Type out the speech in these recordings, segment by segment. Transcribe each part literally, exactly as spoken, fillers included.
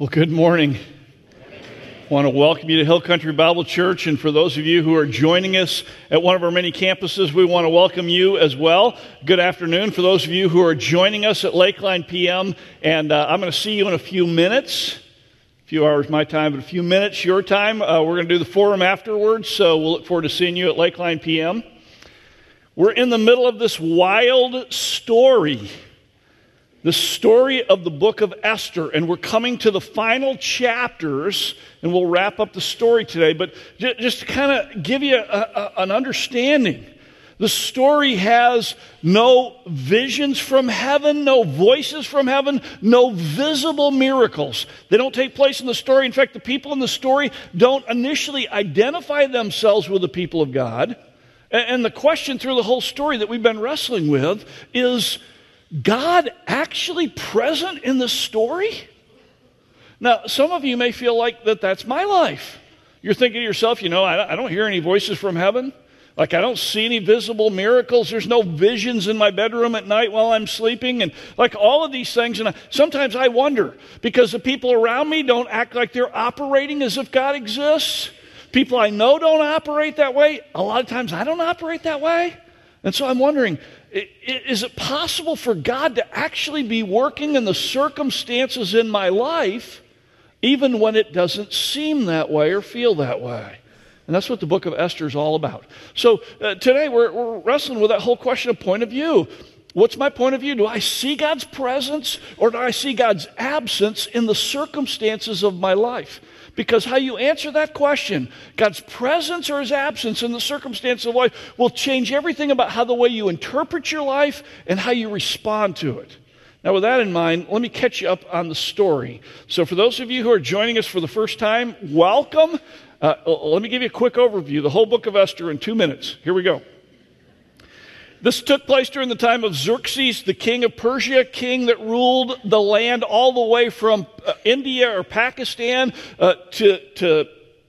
Well, good morning. I want to welcome you to Hill Country Bible Church, and for those of you who are joining us at one of our many campuses, we want to welcome you as well. Good afternoon. For those of you who are joining us at Lakeline P M, and uh, I'm going to see you in a few minutes. A few hours my time, but a few minutes your time. Uh, we're going to do the forum afterwards, so we'll look forward to seeing you at Lakeline P M. We're in the middle of this wild story. The story of the book of Esther, and we're coming to the final chapters, and we'll wrap up the story today. But just to kind of give you a, a, an understanding, the story has no visions from heaven, no voices from heaven, no visible miracles. They don't take place in the story. In fact, the people in the story don't initially identify themselves with the people of God. And, and the question through the whole story that we've been wrestling with is, God actually present in the story? Now, some of you may feel like that that's my life. You're thinking to yourself, you know, I don't hear any voices from heaven. Like, I don't see any visible miracles. There's no visions in my bedroom at night while I'm sleeping. And like all of these things. And I, sometimes I wonder, because the people around me don't act like they're operating as if God exists. People I know don't operate that way. A lot of times I don't operate that way. And so I'm wondering, is it possible for God to actually be working in the circumstances in my life, even when it doesn't seem that way or feel that way? And that's what the book of Esther is all about. So uh, today we're, we're wrestling with that whole question of point of view. What's my point of view? Do I see God's presence, or do I see God's absence in the circumstances of my life? Because how you answer that question, God's presence or his absence in the circumstances of life, will change everything about how the way you interpret your life and how you respond to it. Now, with that in mind, let me catch you up on the story. So for those of you who are joining us for the first time, welcome. Uh, let me give you a quick overview, the whole book of Esther in two minutes. Here we go. This took place during the time of Xerxes, the king of Persia, king that ruled the land all the way from uh, India or Pakistan uh, to, to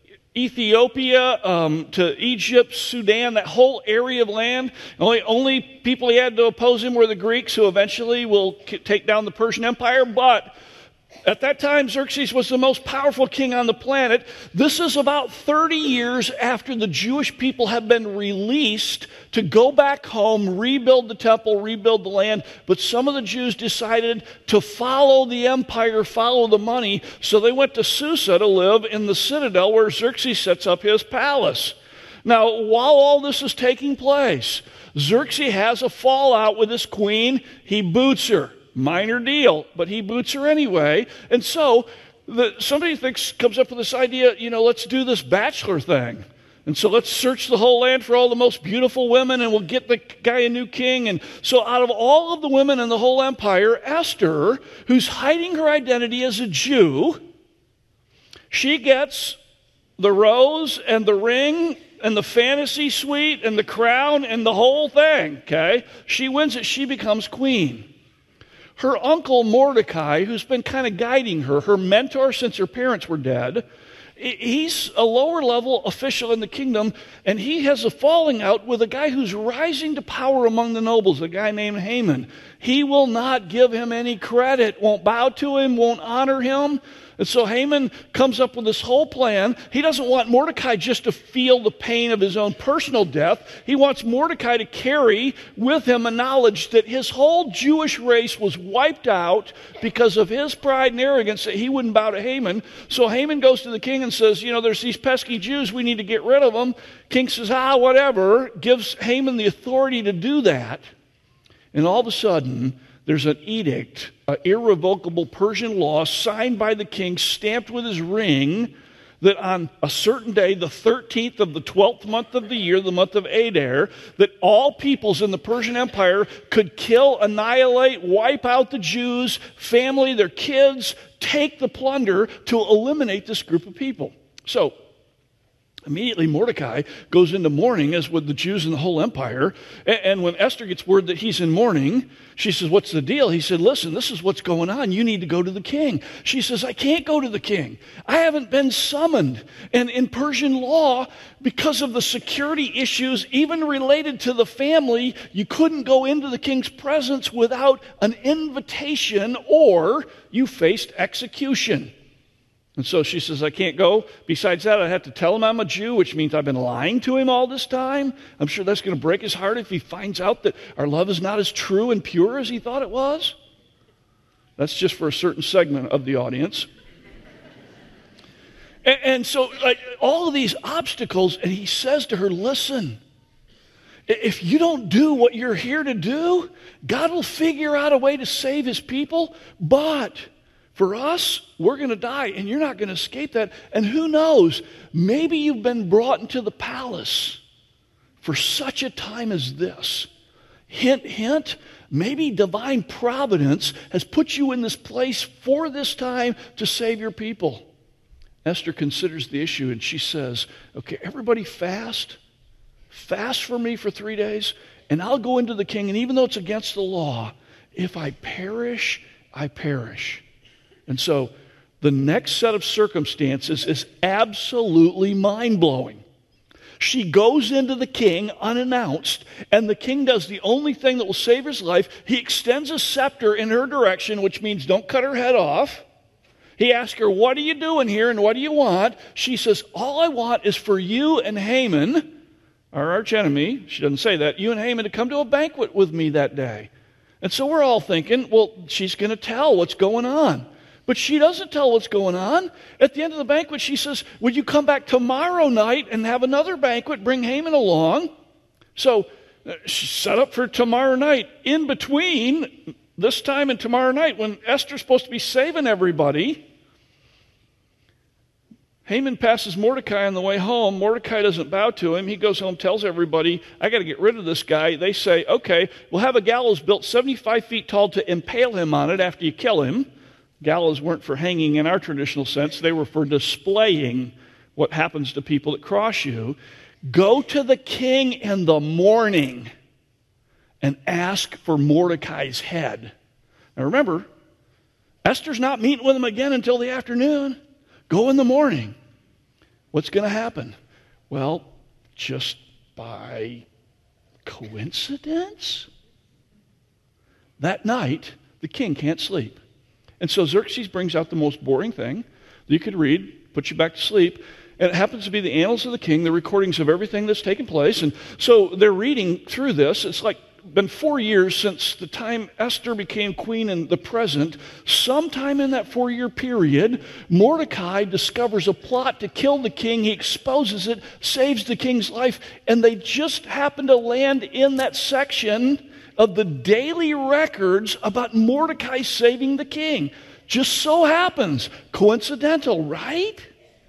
Ethiopia, um, to Egypt, Sudan, that whole area of land. Only, only people he had to oppose him were the Greeks, who eventually will take down the Persian Empire. But at that time, Xerxes was the most powerful king on the planet. This is about thirty years after the Jewish people have been released to go back home, rebuild the temple, rebuild the land. But some of the Jews decided to follow the empire, follow the money. So they went to Susa to live in the citadel where Xerxes sets up his palace. Now, while all this is taking place, Xerxes has a fallout with his queen. He boots her. Minor deal, but he boots her anyway. And so the, somebody thinks, comes up with this idea, you know, let's do this bachelor thing. And so let's search the whole land for all the most beautiful women, and we'll get the guy a new king. And so out of all of the women in the whole empire, Esther, who's hiding her identity as a Jew, she gets the rose and the ring and the fantasy suite and the crown and the whole thing, okay? She wins it. She becomes queen. Her uncle Mordecai, who's been kind of guiding her, her mentor since her parents were dead, he's a lower level official in the kingdom, and he has a falling out with a guy who's rising to power among the nobles, a guy named Haman. He will not give him any credit, won't bow to him, won't honor him. And so Haman comes up with this whole plan. He doesn't want Mordecai just to feel the pain of his own personal death. He wants Mordecai to carry with him a knowledge that his whole Jewish race was wiped out because of his pride and arrogance, that he wouldn't bow to Haman. So Haman goes to the king and says, you know, there's these pesky Jews, we need to get rid of them. King says, ah, whatever, gives Haman the authority to do that. And all of a sudden, there's an edict, an irrevocable Persian law signed by the king, stamped with his ring, that on a certain day, the thirteenth of the twelfth month of the year, the month of Adar, that all peoples in the Persian Empire could kill, annihilate, wipe out the Jews, family, their kids, take the plunder to eliminate this group of people. So, immediately Mordecai goes into mourning, as with the Jews in the whole empire. And when Esther gets word that he's in mourning, she says, what's the deal? He said, listen, this is what's going on. You need to go to the king. She says, I can't go to the king. I haven't been summoned. And in Persian law, because of the security issues, even related to the family, you couldn't go into the king's presence without an invitation, or you faced execution. And so she says, I can't go. Besides that, I have to tell him I'm a Jew, which means I've been lying to him all this time. I'm sure that's going to break his heart if he finds out that our love is not as true and pure as he thought it was. That's just for a certain segment of the audience. and, and so like, all of these obstacles, and he says to her, listen, if you don't do what you're here to do, God will figure out a way to save his people, but for us, we're going to die, and you're not going to escape that. And who knows, maybe you've been brought into the palace for such a time as this. Hint, hint, maybe divine providence has put you in this place for this time to save your people. Esther considers the issue, and she says, okay, everybody fast. Fast for me for three days, and I'll go into the king, and even though it's against the law, if I perish, I perish. And so the next set of circumstances is absolutely mind-blowing. She goes into the king unannounced, and the king does the only thing that will save his life. He extends a scepter in her direction, which means don't cut her head off. He asks her, what are you doing here, and what do you want? She says, all I want is for you and Haman, our archenemy, she doesn't say that, you and Haman to come to a banquet with me that day. And so we're all thinking, well, she's going to tell what's going on. But she doesn't tell what's going on. At the end of the banquet, she says, would you come back tomorrow night and have another banquet, bring Haman along? So uh, she's set up for tomorrow night. In between this time and tomorrow night, when Esther's supposed to be saving everybody, Haman passes Mordecai on the way home. Mordecai doesn't bow to him. He goes home, tells everybody, I got to get rid of this guy. They say, okay, we'll have a gallows built seventy-five feet tall to impale him on it after you kill him. Gallows weren't for hanging in our traditional sense. They were for displaying what happens to people that cross you. Go to the king in the morning and ask for Mordecai's head. Now remember, Esther's not meeting with him again until the afternoon. Go in the morning. What's going to happen? Well, just by coincidence, that night, the king can't sleep. And so Xerxes brings out the most boring thing that you could read, put you back to sleep, and it happens to be the annals of the king, the recordings of everything that's taken place. And so they're reading through this. It's like been four years since the time Esther became queen in the present. Sometime in that four-year period, Mordecai discovers a plot to kill the king. He exposes it, saves the king's life, and they just happen to land in that section of the daily records about Mordecai saving the king. Just so happens. Coincidental, right?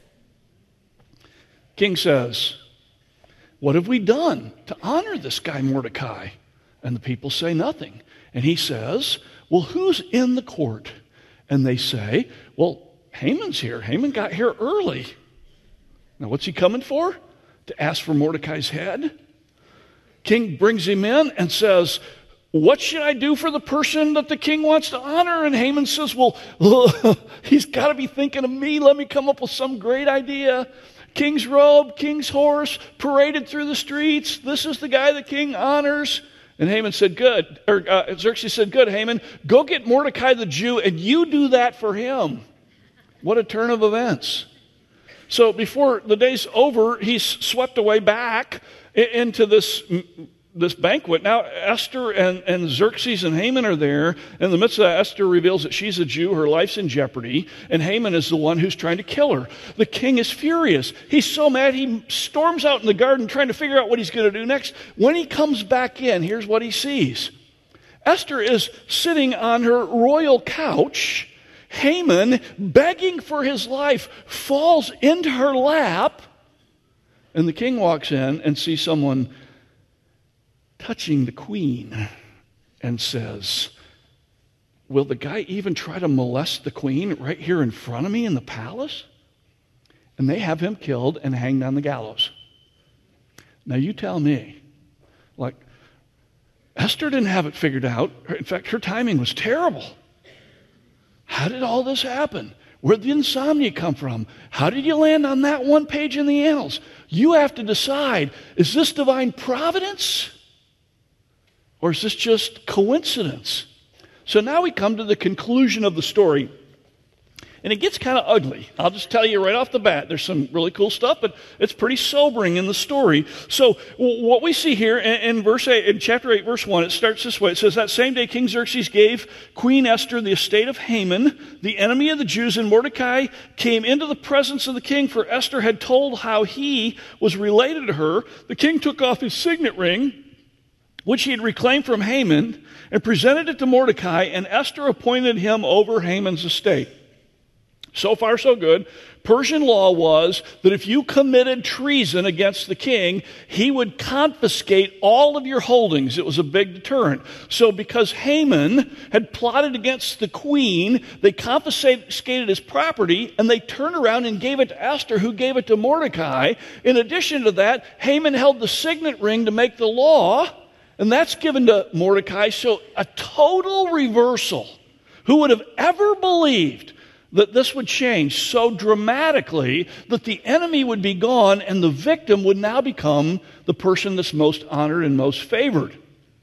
King says, what have we done to honor this guy Mordecai? And the people say nothing. And he says, well, who's in the court? And they say, well, Haman's here. Haman got here early. Now, what's he coming for? To ask for Mordecai's head? King brings him in and says, what should I do for the person that the king wants to honor? And Haman says, well, he's got to be thinking of me. Let me come up with some great idea. King's robe, king's horse, paraded through the streets. This is the guy the king honors. And Haman said, good, or uh, Xerxes said, good, Haman, go get Mordecai the Jew, and you do that for him. What a turn of events. So before the day's over, he's swept away back into this, this banquet. Now Esther and, and Xerxes and Haman are there. In the midst of that, Esther reveals that she's a Jew, her life's in jeopardy, and Haman is the one who's trying to kill her. The king is furious. He's so mad, he storms out in the garden trying to figure out what he's going to do next. When he comes back in, here's what he sees. Esther is sitting on her royal couch. Haman, begging for his life, falls into her lap, and the king walks in and sees someone touching the queen and says, will the guy even try to molest the queen right here in front of me in the palace? And they have him killed and hanged on the gallows. Now you tell me, like, Esther didn't have it figured out. In fact, her timing was terrible. How did all this happen? Where did the insomnia come from? How did you land on that one page in the annals? You have to decide, is this divine providence? Or is this just coincidence? So now we come to the conclusion of the story. And it gets kind of ugly. I'll just tell you right off the bat. There's some really cool stuff, but it's pretty sobering in the story. So w- what we see here in, in verse eight, in chapter eight, verse one, it starts this way. It says, that same day King Xerxes gave Queen Esther the estate of Haman, the enemy of the Jews, and Mordecai came into the presence of the king, for Esther had told how he was related to her. The king took off his signet ring, which he had reclaimed from Haman, and presented it to Mordecai, and Esther appointed him over Haman's estate. So far, so good. Persian law was that if you committed treason against the king, he would confiscate all of your holdings. It was a big deterrent. So because Haman had plotted against the queen, they confiscated his property, and they turned around and gave it to Esther, who gave it to Mordecai. In addition to that, Haman held the signet ring to make the law, and that's given to Mordecai. So a total reversal. Who would have ever believed that this would change so dramatically that the enemy would be gone and the victim would now become the person that's most honored and most favored?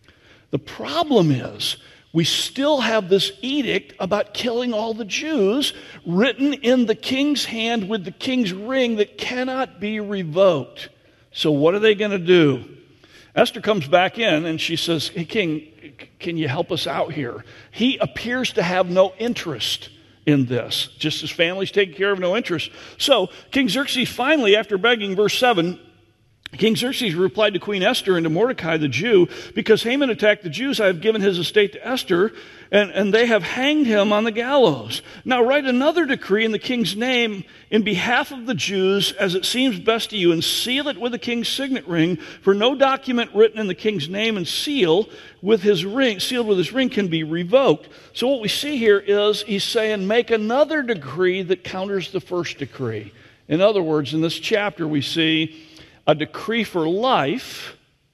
The problem is, we still have this edict about killing all the Jews written in the king's hand with the king's ring that cannot be revoked. So what are they going to do? Esther comes back in and she says, hey, king, can you help us out here? He appears to have no interest in this. Just his family's taken care of, no interest. So King Xerxes finally, after begging, verse seven, King Xerxes replied to Queen Esther and to Mordecai the Jew, because Haman attacked the Jews, I have given his estate to Esther, and, and they have hanged him on the gallows. Now write another decree in the king's name in behalf of the Jews, as it seems best to you, and seal it with the king's signet ring, for no document written in the king's name and seal with his ring, sealed with his ring, can be revoked. So what we see here is he's saying, make another decree that counters the first decree. In other words, in this chapter we see a decree for life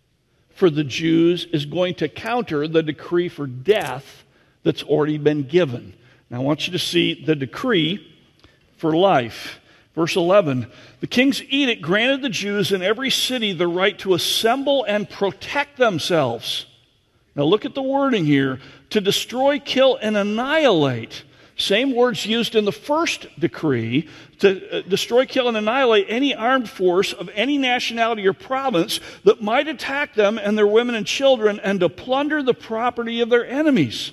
for the Jews is going to counter the decree for death that's already been given. Now I want you to see the decree for life. Verse eleven, the king's edict granted the Jews in every city the right to assemble and protect themselves. Now look at the wording here. To destroy, kill, and annihilate. Same words used in the first decree. To uh, destroy, kill, and annihilate any armed force of any nationality or province that might attack them and their women and children, and to plunder the property of their enemies.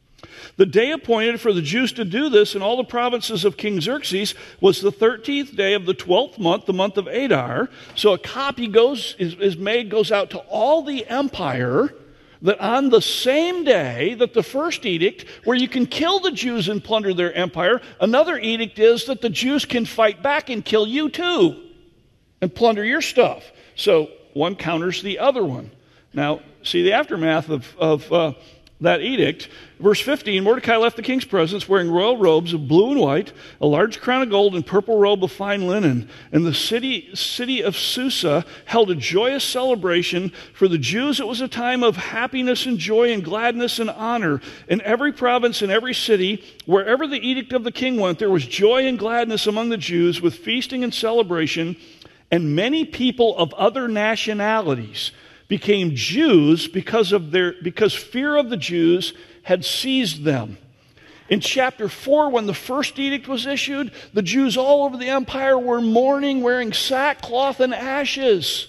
The day appointed for the Jews to do this in all the provinces of King Xerxes was the thirteenth day of the twelfth month, the month of Adar. So a copy goes is, is made, goes out to all the empire, that on the same day that the first edict, where you can kill the Jews and plunder their empire, another edict is that the Jews can fight back and kill you too and plunder your stuff. So one counters the other one. Now, see the aftermath of, of uh, that edict. Verse fifteen, Mordecai left the king's presence wearing royal robes of blue and white, a large crown of gold and purple robe of fine linen. And the city, city of Susa held a joyous celebration. For the Jews it was a time of happiness and joy and gladness and honor. In every province and every city, wherever the edict of the king went, there was joy and gladness among the Jews with feasting and celebration. And many people of other nationalities became Jews because of their because fear of the Jews had seized them. In chapter four, when the first edict was issued, the Jews all over the empire were mourning, wearing sackcloth and ashes.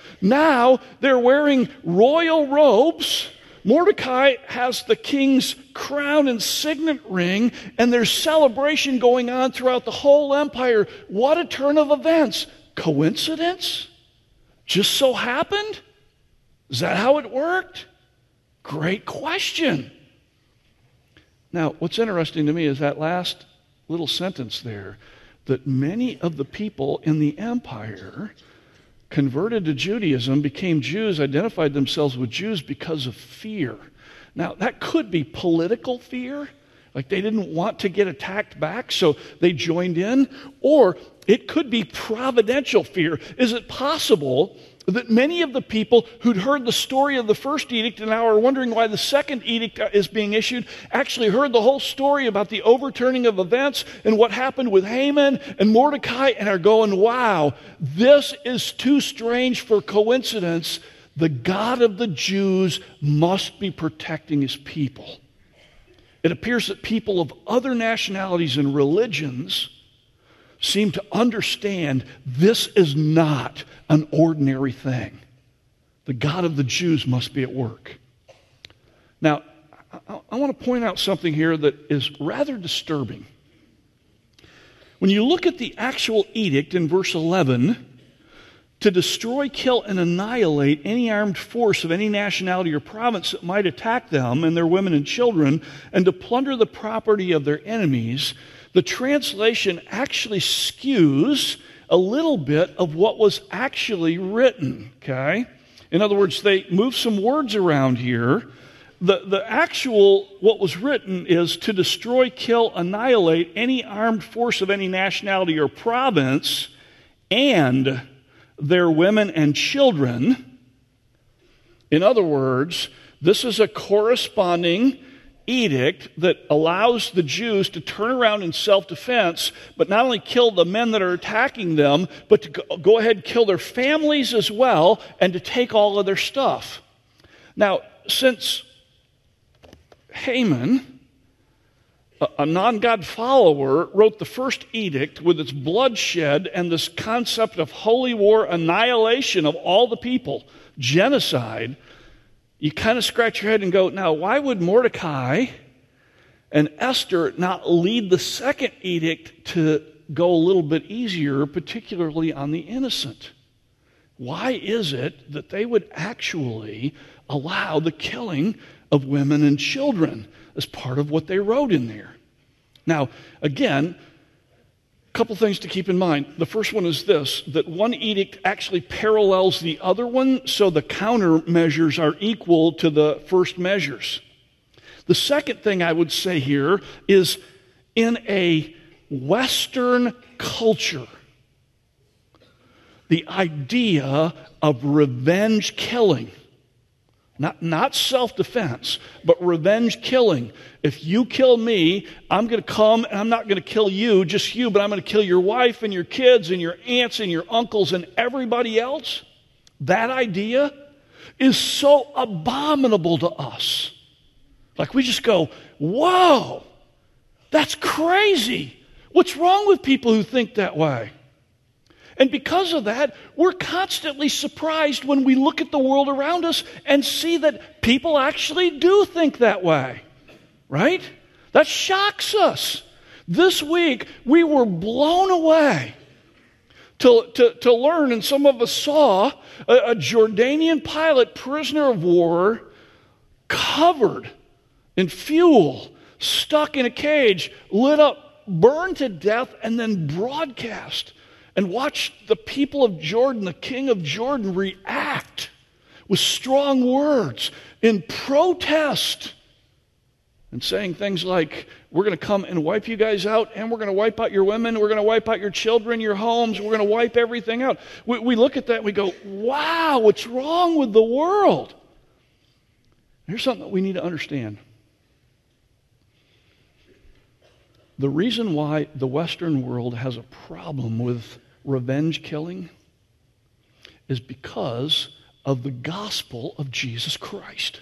Now they're wearing royal robes. Mordecai has the king's crown and signet ring, and there's celebration going on throughout the whole empire. What a turn of events. Coincidence? Just so happened? Is that how it worked? Great question. Now, what's interesting to me is that last little sentence there, that many of the people in the empire converted to Judaism, became Jews, identified themselves with Jews because of fear. Now, that could be political fear, like they didn't want to get attacked back, so they joined in, or it could be providential fear. Is it possible that many of the people who'd heard the story of the first edict and now are wondering why the second edict is being issued actually heard the whole story about the overturning of events and what happened with Haman and Mordecai and are going, wow, this is too strange for coincidence. The God of the Jews must be protecting his people. it appears that people of other nationalities and religions seem to understand this is not an ordinary thing. The God of the Jews must be at work. Now, I, I want to point out something here that is rather disturbing. When you look at the actual edict in verse eleven, to destroy, kill, and annihilate any armed force of any nationality or province that might attack them and their women and children, and to plunder the property of their enemies, the translation actually skews a little bit of what was actually written, okay? In other words, they move some words around here. The, the actual, what was written is to destroy, kill, annihilate any armed force of any nationality or province and their women and children. In other words, this is a corresponding edict that allows the Jews to turn around in self-defense, but not only kill the men that are attacking them, but to go ahead and kill their families as well, and to take all of their stuff. Now, since Haman, a non-God follower, wrote the first edict with its bloodshed and this concept of holy war, annihilation of all the people, genocide, you kind of scratch your head and go, now, why would Mordecai and Esther not lead the second edict to go a little bit easier, particularly on the innocent? Why is it that they would actually allow the killing of women and children as part of what they wrote in there? Now, again, a couple things to keep in mind. The first one is this, that one edict actually parallels the other one, so the countermeasures are equal to the first measures. The second thing I would say here is, in a Western culture, the idea of revenge killing, Not, not self-defense, but revenge killing. If you kill me, I'm going to come and I'm not going to kill you, just you, but I'm going to kill your wife and your kids and your aunts and your uncles and everybody else. That idea is so abominable to us. Like we just go, whoa, that's crazy. What's wrong with people who think that way? And because of that, we're constantly surprised when we look at the world around us and see that people actually do think that way, right? That shocks us. This week, we were blown away to, to, to learn, and some of us saw, a, a Jordanian pilot, prisoner of war, covered in fuel, stuck in a cage, lit up, burned to death, and then broadcast. And watch the people of Jordan, the king of Jordan, react with strong words in protest and saying things like, we're going to come and wipe you guys out, and we're going to wipe out your women, we're going to wipe out your children, your homes, we're going to wipe everything out. We, we look at that and we go, wow, what's wrong with the world? Here's something that we need to understand. The reason why the Western world has a problem with revenge killing is because of the gospel of Jesus Christ.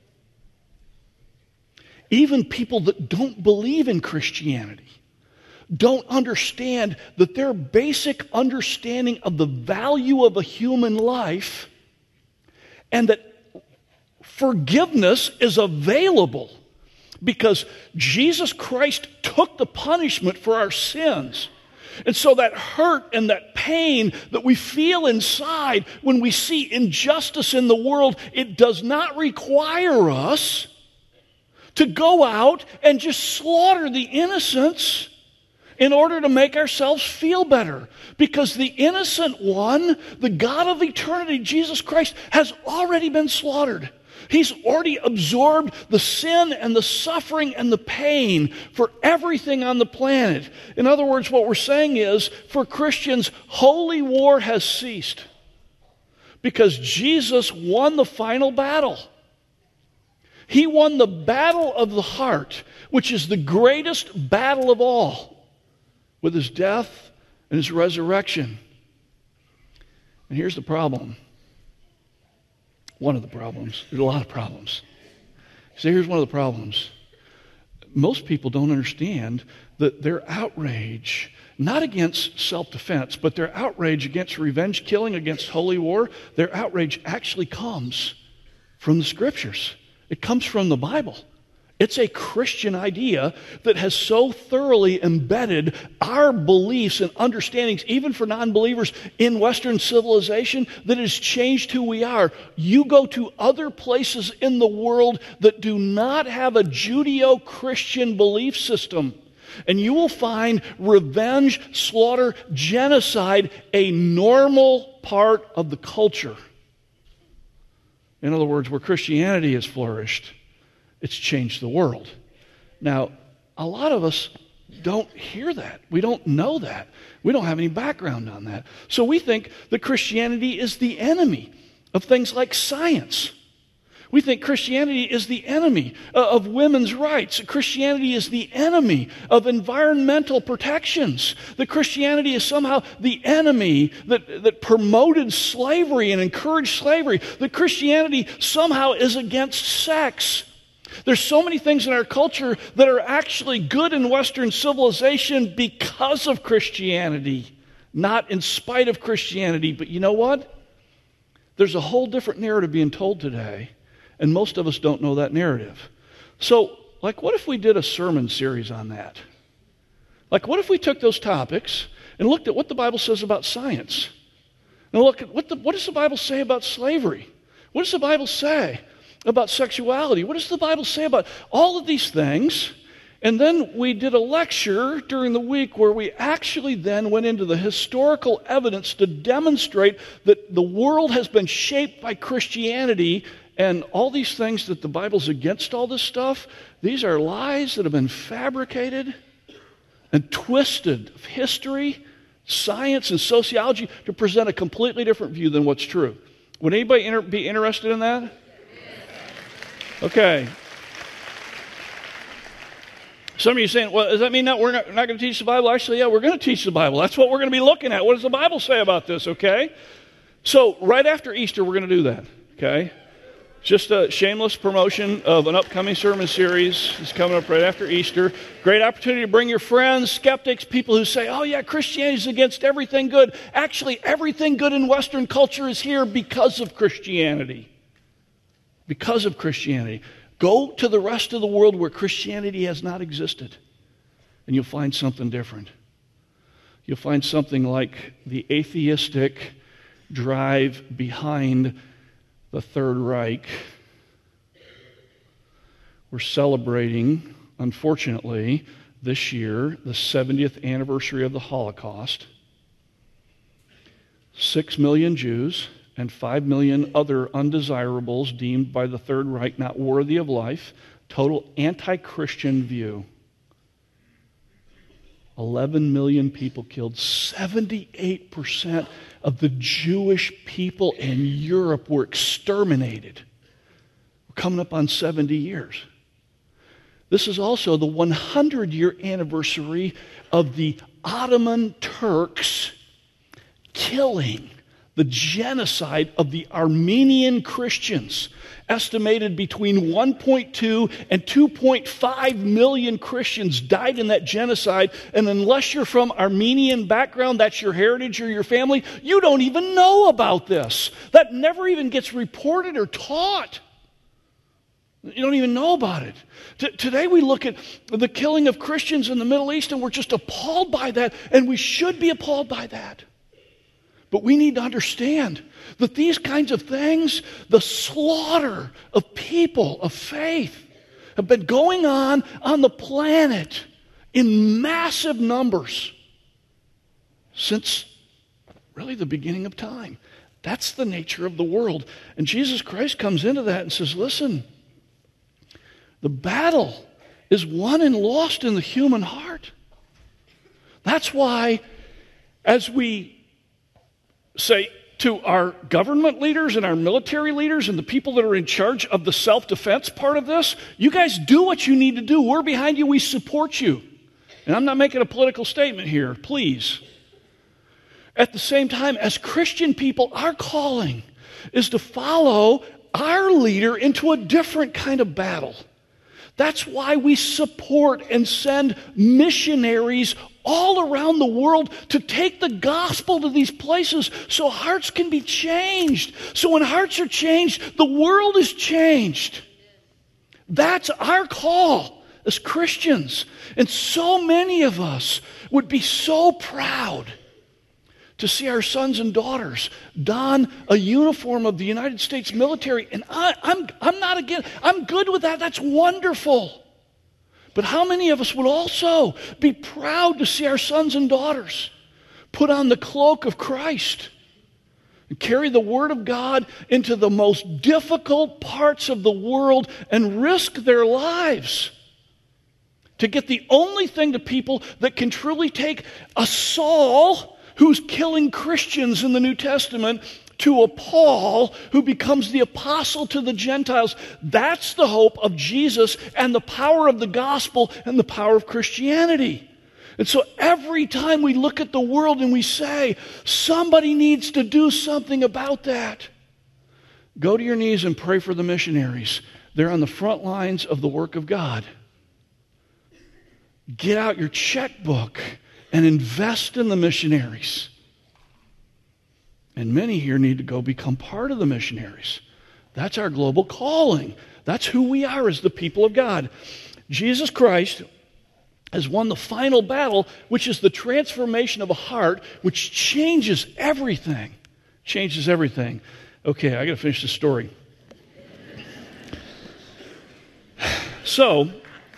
Even people that don't believe in Christianity don't understand that their basic understanding of the value of a human life and that forgiveness is available because Jesus Christ took the punishment for our sins. And so that hurt and that pain that we feel inside when we see injustice in the world, it does not require us to go out and just slaughter the innocents in order to make ourselves feel better. Because the innocent one, the God of eternity, Jesus Christ, has already been slaughtered. He's already absorbed the sin and the suffering and the pain for everything on the planet. In other words, what we're saying is, for Christians, holy war has ceased because Jesus won the final battle. He won the battle of the heart, which is the greatest battle of all, with his death and his resurrection. And here's the problem. One of the problems. There's a lot of problems. So here's one of the problems. most people don't understand that their outrage, not against self-defense, but their outrage against revenge killing, against holy war, their outrage actually comes from the Scriptures. It comes from the Bible. It's a Christian idea that has so thoroughly embedded our beliefs and understandings, even for non-believers in Western civilization, that it has changed who we are. You go to other places in the world that do not have a Judeo-Christian belief system, and you will find revenge, slaughter, genocide a normal part of the culture. In other words, where Christianity has flourished, it's changed the world. Now, a lot of us don't hear that. We don't know that. We don't have any background on that. So we think that Christianity is the enemy of things like science. We think Christianity is the enemy of women's rights. Christianity is the enemy of environmental protections. That Christianity is somehow the enemy that, that promoted slavery and encouraged slavery. That Christianity somehow is against sex. There's so many things in our culture that are actually good in Western civilization because of Christianity, not in spite of Christianity. But you know what? There's a whole different narrative being told today, and most of us don't know that narrative. So, like, what if we did a sermon series on that? Like, what if we took those topics and looked at what the Bible says about science? And look at what, the, what does the Bible say about slavery? What does the Bible say about sexuality? What does the Bible say about all of these things? And then we did a lecture during the week where we actually then went into the historical evidence to demonstrate that the world has been shaped by Christianity, and all these things that the Bible's against all this stuff, these are lies that have been fabricated and twisted of history, science, and sociology to present a completely different view than what's true. Would anybody inter- be interested in that? Okay. Some of you are saying, well, does that mean that we're not, not going to teach the Bible? Actually, yeah, we're going to teach the Bible. That's what we're going to be looking at. What does the Bible say about this, okay? So right after Easter, we're going to do that, okay? Just a shameless promotion of an upcoming sermon series. It's coming up right after Easter. Great opportunity to bring your friends, skeptics, people who say, oh yeah, Christianity is against everything good. Actually, everything good in Western culture is here because of Christianity. Because of Christianity. Go to the rest of the world where Christianity has not existed, and you'll find something different. You'll find something like the atheistic drive behind the Third Reich. We're celebrating, unfortunately, this year, the seventieth anniversary of the Holocaust. Six million Jews and five million other undesirables deemed by the Third Reich not worthy of life. Total anti-Christian view. eleven million people killed. seventy-eight percent of the Jewish people in Europe were exterminated. We're coming up on seventy years. This is also the one hundred year anniversary of the Ottoman Turks killing, the genocide of the Armenian Christians. Estimated between one point two and two point five million Christians died in that genocide. And unless you're from Armenian background, that's your heritage or your family, you don't even know about this. That never even gets reported or taught. You don't even know about it. T- today we look at the killing of Christians in the Middle East and we're just appalled by that, and we should be appalled by that. But we need to understand that these kinds of things, the slaughter of people of faith, have been going on on the planet in massive numbers since really the beginning of time. That's the nature of the world. And Jesus Christ comes into that and says, listen, the battle is won and lost in the human heart. That's why as we say to our government leaders and our military leaders and the people that are in charge of the self-defense part of this, you guys do what you need to do. We're behind you. We support you. And I'm not making a political statement here, please. At the same time, as Christian people, our calling is to follow our leader into a different kind of battle. That's why we support and send missionaries all around the world to take the gospel to these places so hearts can be changed. So when hearts are changed, the world is changed. That's our call as Christians. And so many of us would be so proud to see our sons and daughters don a uniform of the United States military. And I, I'm, I'm not against, I'm good with that. That's wonderful. But how many of us would also be proud to see our sons and daughters put on the cloak of Christ and carry the Word of God into the most difficult parts of the world and risk their lives to get the only thing to people that can truly take a Saul who's killing Christians in the New Testament to a Paul who becomes the apostle to the Gentiles. That's the hope of Jesus and the power of the gospel and the power of Christianity. And so every time we look at the world and we say, somebody needs to do something about that, go to your knees and pray for the missionaries. They're on the front lines of the work of God. Get out your checkbook and invest in the missionaries. And many here need to go become part of the missionaries. That's our global calling. That's who we are as the people of God. Jesus Christ has won the final battle, which is the transformation of a heart, which changes everything. Changes everything. Okay, I got to finish the story. So,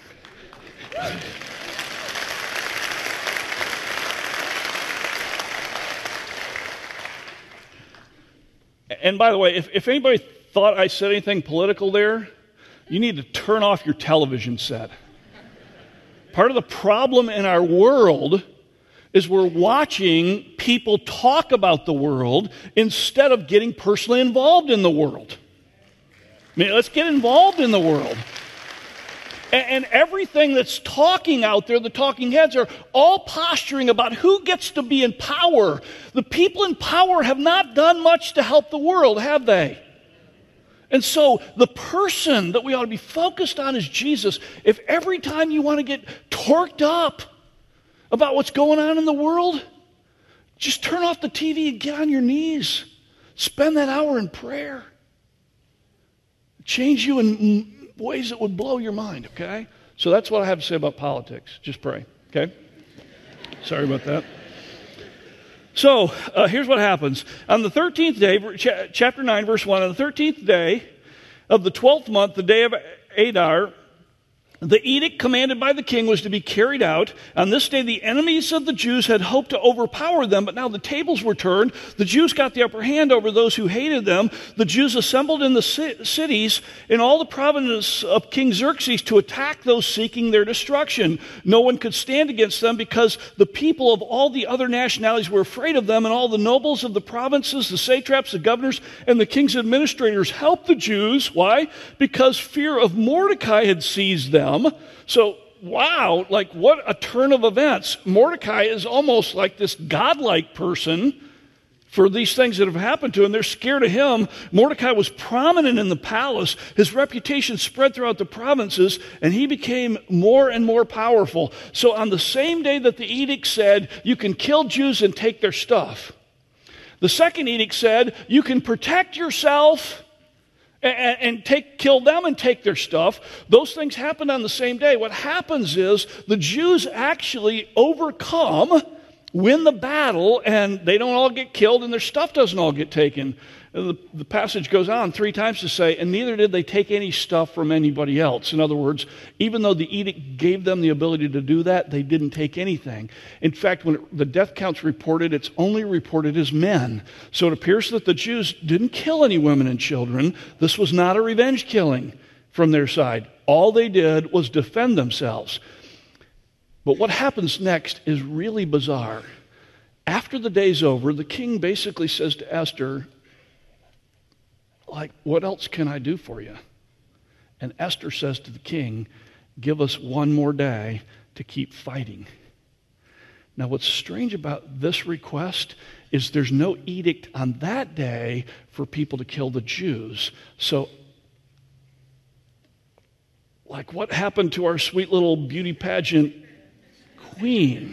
and by the way, if, if anybody thought I said anything political there, you need to turn off your television set. Part of the problem in our world is we're watching people talk about the world instead of getting personally involved in the world. I mean, let's get involved in the world. And, and everything that's talking out there, the talking heads, are all posturing about who gets to be in power. The people in power have not done much to help the world, have they? And so the person that we ought to be focused on is Jesus. If every time you want to get torqued up about what's going on in the world, just turn off the T V and get on your knees. Spend that hour in prayer. Change you in ways that would blow your mind, okay? So that's what I have to say about politics. Just pray, okay? Sorry about that. So, uh, here's what happens. On the thirteenth day, ch- chapter nine, verse one, on the thirteenth day of the twelfth month, the day of Adar, the edict commanded by the king was to be carried out. On this day, the enemies of the Jews had hoped to overpower them, but now the tables were turned. The Jews got the upper hand over those who hated them. The Jews assembled in the ci- cities in all the provinces of King Xerxes to attack those seeking their destruction. No one could stand against them because the people of all the other nationalities were afraid of them, and all the nobles of the provinces, the satraps, the governors, and the king's administrators helped the Jews. Why? Because fear of Mordecai had seized them. So, wow, like what a turn of events. Mordecai is almost like this godlike person for these things that have happened to him. They're scared of him. Mordecai was prominent in the palace. His reputation spread throughout the provinces, and he became more and more powerful. So on the same day that the edict said, you can kill Jews and take their stuff, the second edict said, you can protect yourself And, and take, kill them and take their stuff. Those things happened on the same day. What happens is the Jews actually overcome, win the battle, and they don't all get killed and their stuff doesn't all get taken. The, the passage goes on three times to say, and neither did they take any stuff from anybody else. In other words, even though the edict gave them the ability to do that, they didn't take anything. In fact, when it, the death count's reported, it's only reported as men. So it appears that the Jews didn't kill any women and children. This was not a revenge killing from their side. All they did was defend themselves. But what happens next is really bizarre. After the day's over, the king basically says to Esther, like, what else can I do for you? And Esther says to the king, give us one more day to keep fighting. Now, what's strange about this request is there's no edict on that day for people to kill the Jews. So, like, what happened to our sweet little beauty pageant queen?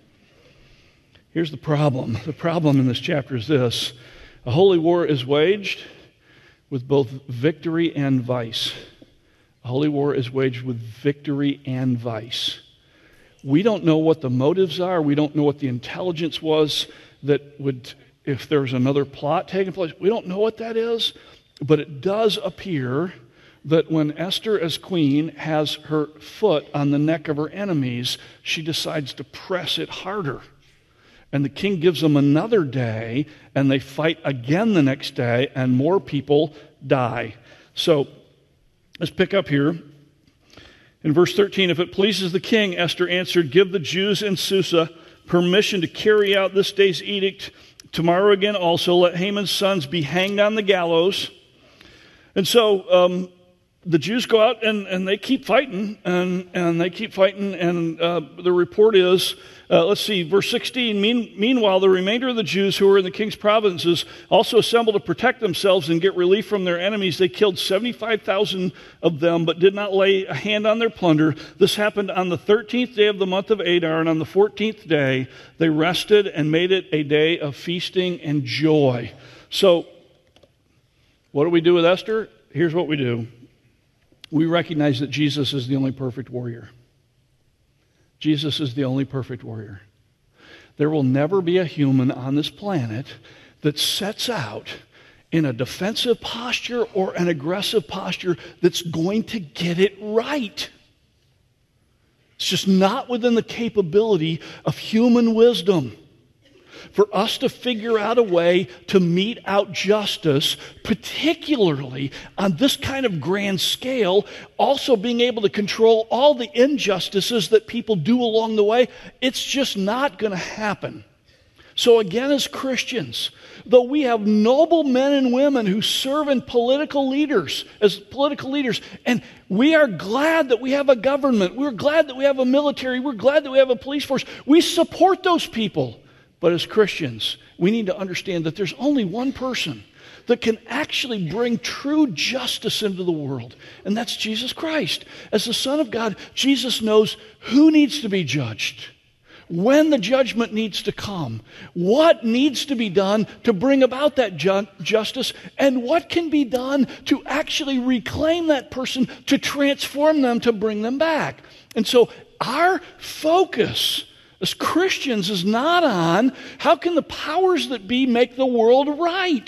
Here's the problem. The problem in this chapter is this. A holy war is waged with both victory and vice. A holy war is waged with victory and vice. We don't know what the motives are. We don't know what the intelligence was that would, if there's another plot taking place, we don't know what that is. But it does appear that when Esther, as queen, has her foot on the neck of her enemies, she decides to press it harder. And the king gives them another day, and they fight again the next day, and more people die. So let's pick up here. In verse thirteen, if it pleases the king, Esther answered, give the Jews in Susa permission to carry out this day's edict. Tomorrow again also let Haman's sons be hanged on the gallows. And so um, the Jews go out and, and they keep fighting, and, and they keep fighting, and uh, the report is, uh, let's see, verse sixteen, Mean, meanwhile the remainder of the Jews who were in the king's provinces also assembled to protect themselves and get relief from their enemies. They killed seventy-five thousand of them, but did not lay a hand on their plunder. This happened on the thirteenth day of the month of Adar, and on the fourteenth day they rested and made it a day of feasting and joy. So, what do we do with Esther? Here's what we do. We recognize that Jesus is the only perfect warrior. Jesus is the only perfect warrior. There will never be a human on this planet that sets out in a defensive posture or an aggressive posture that's going to get it right. It's just not within the capability of human wisdom for us to figure out a way to mete out justice, particularly on this kind of grand scale, also being able to control all the injustices that people do along the way. It's just not going to happen. So again, as Christians, though we have noble men and women who serve in political leaders, as political leaders, and we are glad that we have a government, we're glad that we have a military, we're glad that we have a police force, we support those people. But as Christians, we need to understand that there's only one person that can actually bring true justice into the world, and that's Jesus Christ. As the Son of God, Jesus knows who needs to be judged, when the judgment needs to come, what needs to be done to bring about that ju- justice, and what can be done to actually reclaim that person, to transform them, to bring them back. And so our focus as Christians is not on how can the powers that be make the world right.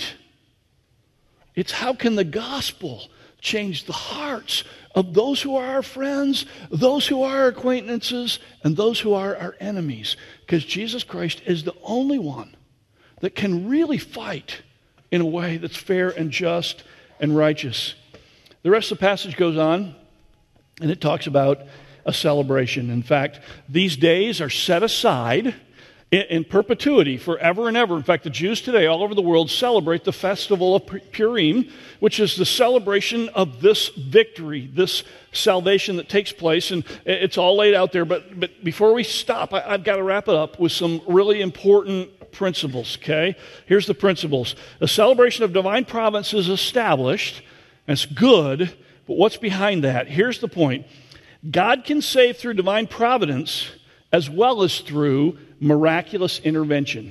It's how can the gospel change the hearts of those who are our friends, those who are our acquaintances, and those who are our enemies. Because Jesus Christ is the only one that can really fight in a way that's fair and just and righteous. The rest of the passage goes on, and it talks about a celebration. In fact, these days are set aside in, in perpetuity, forever and ever. In fact, the Jews today all over the world celebrate the festival of Purim, which is the celebration of this victory, this salvation that takes place. And it's all laid out there. But, but before we stop, I, I've got to wrap it up with some really important principles, okay? Here's the principles. The celebration of divine providence is established, and it's good, but what's behind that? Here's the point. God can save through divine providence as well as through miraculous intervention.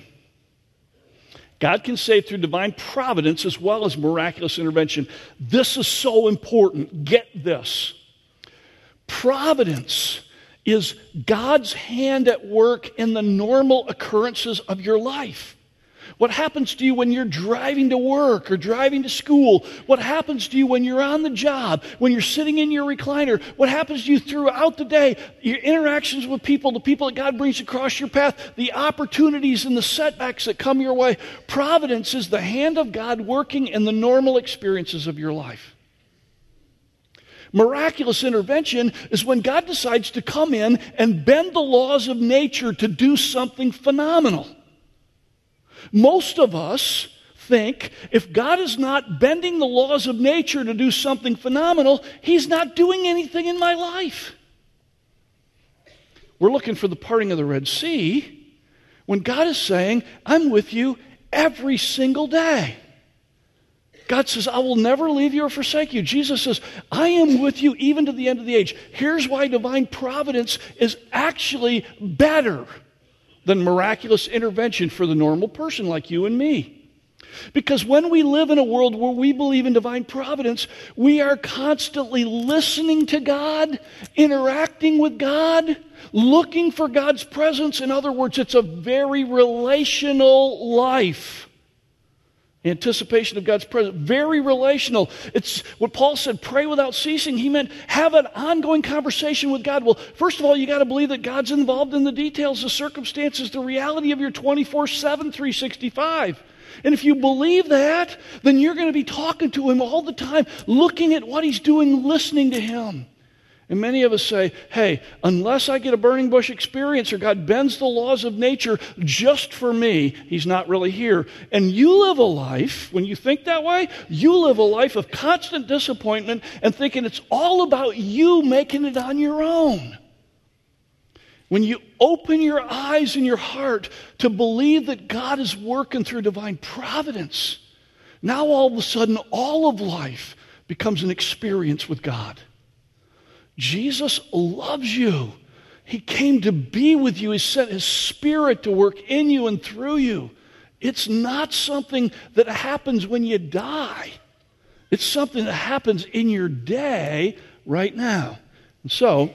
God can save through divine providence as well as miraculous intervention. This is so important. Get this. Providence is God's hand at work in the normal occurrences of your life. What happens to you when you're driving to work or driving to school? What happens to you when you're on the job, when you're sitting in your recliner? What happens to you throughout the day? Your interactions with people, the people that God brings across your path, the opportunities and the setbacks that come your way. Providence is the hand of God working in the normal experiences of your life. Miraculous intervention is when God decides to come in and bend the laws of nature to do something phenomenal. Most of us think if God is not bending the laws of nature to do something phenomenal, He's not doing anything in my life. We're looking for the parting of the Red Sea when God is saying, I'm with you every single day. God says, I will never leave you or forsake you. Jesus says, I am with you even to the end of the age. Here's why divine providence is actually better than miraculous intervention for the normal person like you and me. Because when we live in a world where we believe in divine providence, we are constantly listening to God, interacting with God, looking for God's presence. In other words, it's a very relational life. Anticipation of God's presence, very relational. It's what Paul said, pray without ceasing. He meant have an ongoing conversation with God. Well, first of all, you got to believe that God's involved in the details, the circumstances, the reality of your twenty-four seven, three sixty-five. And if you believe that, then you're going to be talking to Him all the time, looking at what He's doing, listening to Him. And many of us say, hey, unless I get a burning bush experience or God bends the laws of nature just for me, He's not really here. And you live a life, when you think that way, you live a life of constant disappointment and thinking it's all about you making it on your own. When you open your eyes and your heart to believe that God is working through divine providence, now all of a sudden all of life becomes an experience with God. Jesus loves you. He came to be with you. He sent His Spirit to work in you and through you. It's not something that happens when you die. It's something that happens in your day right now. And so,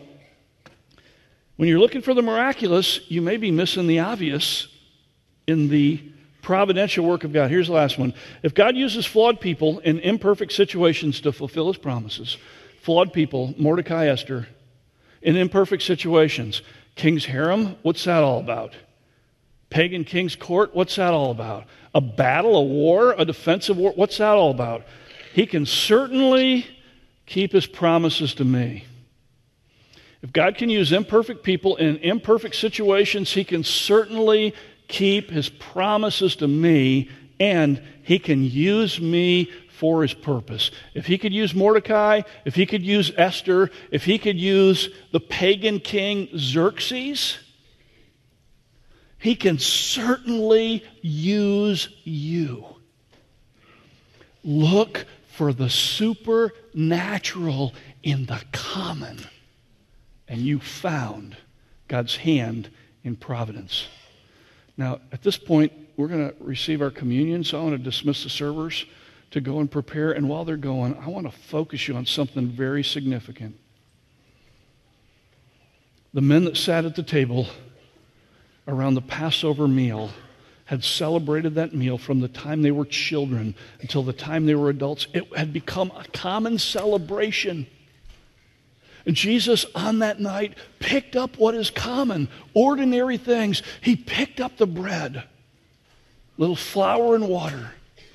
when you're looking for the miraculous, you may be missing the obvious in the providential work of God. Here's the last one. If God uses flawed people in imperfect situations to fulfill His promises, flawed people, Mordecai, Esther, in imperfect situations. King's harem, what's that all about? Pagan king's court, what's that all about? A battle, a war, a defensive war, what's that all about? He can certainly keep His promises to me. If God can use imperfect people in imperfect situations, He can certainly keep His promises to me, and He can use me for His purpose. If He could use Mordecai, if He could use Esther, if He could use the pagan king Xerxes, He can certainly use you. Look for the supernatural in the common, and you found God's hand in providence. Now, at this point, we're going to receive our communion, so I want to dismiss the servers to go and prepare. And while they're going, I want to focus you on something very significant. The men that sat at the table around the Passover meal had celebrated that meal from the time they were children until the time they were adults. It had become a common celebration. And Jesus, on that night, picked up what is common, ordinary things. He picked up the bread, little flour and water.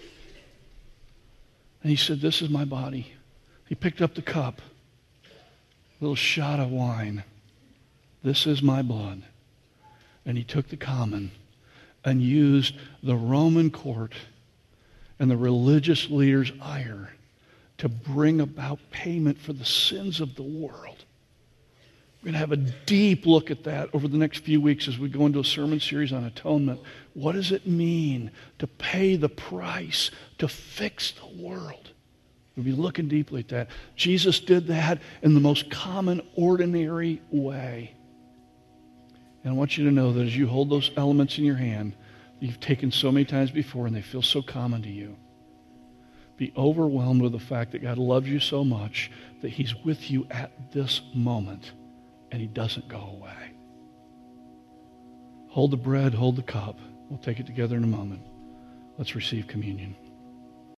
And He said, this is my body. He picked up the cup, a little shot of wine. This is my blood. And He took the common and used the Roman court and the religious leaders' ire to bring about payment for the sins of the world. We're going to have a deep look at that over the next few weeks as we go into a sermon series on atonement. What does it mean to pay the price to fix the world? We'll be looking deeply at that. Jesus did that in the most common, ordinary way. And I want you to know that as you hold those elements in your hand, you've taken so many times before and they feel so common to you. Be overwhelmed with the fact that God loves you so much that He's with you at this moment and He doesn't go away. Hold the bread, hold the cup. We'll take it together in a moment. Let's receive communion.